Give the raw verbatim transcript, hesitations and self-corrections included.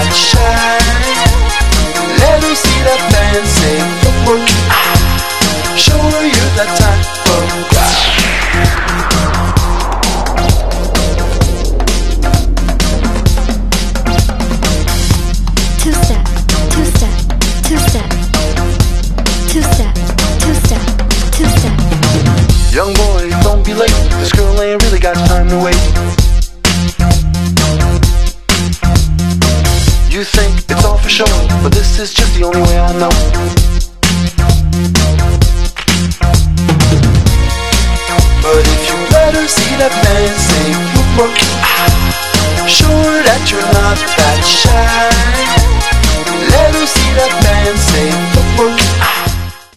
shine. Let her see that fancy footwork. Show her you're that type of guy. Two-step, two-step, two-step, two-step, two-step, two-step. Young boy, don't be late. This girl ain't really got time to wait. You think it's all for show, but this is just the only way I know. But if you let her see that fancy footwork, show her that you're not